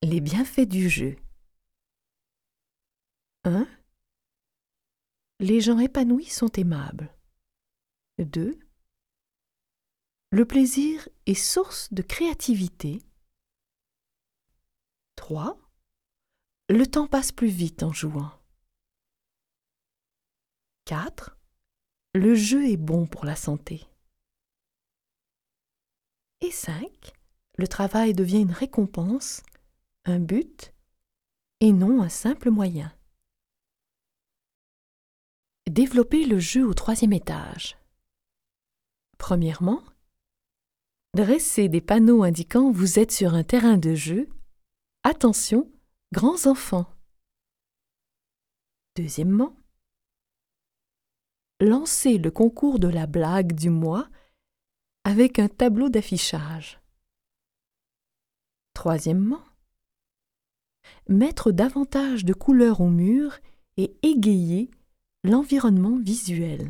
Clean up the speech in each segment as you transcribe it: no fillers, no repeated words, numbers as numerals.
Les bienfaits du jeu. 1. Les gens épanouis sont aimables. 2. Le plaisir est source de créativité. 3. Le temps passe plus vite en jouant. 4. Le jeu est bon pour la santé. Et 5. Le travail devient une récompense, un but, et non un simple moyen. Développer le jeu au 3e étage. Premièrement, dressez des panneaux indiquant que vous êtes sur un terrain de jeu. Attention, grands enfants. Deuxièmement, lancez le concours de la blague du mois avec un tableau d'affichage. Troisièmement, mettre davantage de couleurs au mur et égayer l'environnement visuel.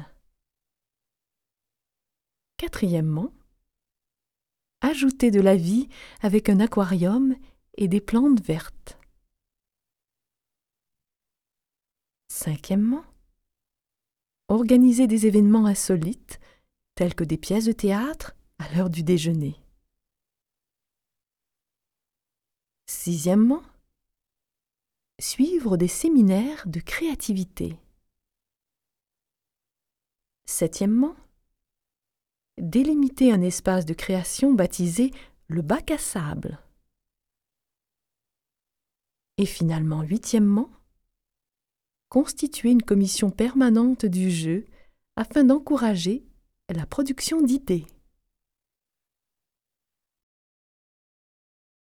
Quatrièmement, ajouter de la vie avec un aquarium et des plantes vertes. Cinquièmement, organiser des événements insolites tels que des pièces de théâtre à l'heure du déjeuner. Sixièmement, suivre des séminaires de créativité. Septièmement, délimiter un espace de création baptisé le bac à sable. Et finalement, huitièmement, constituer une commission permanente du jeu afin d'encourager la production d'idées.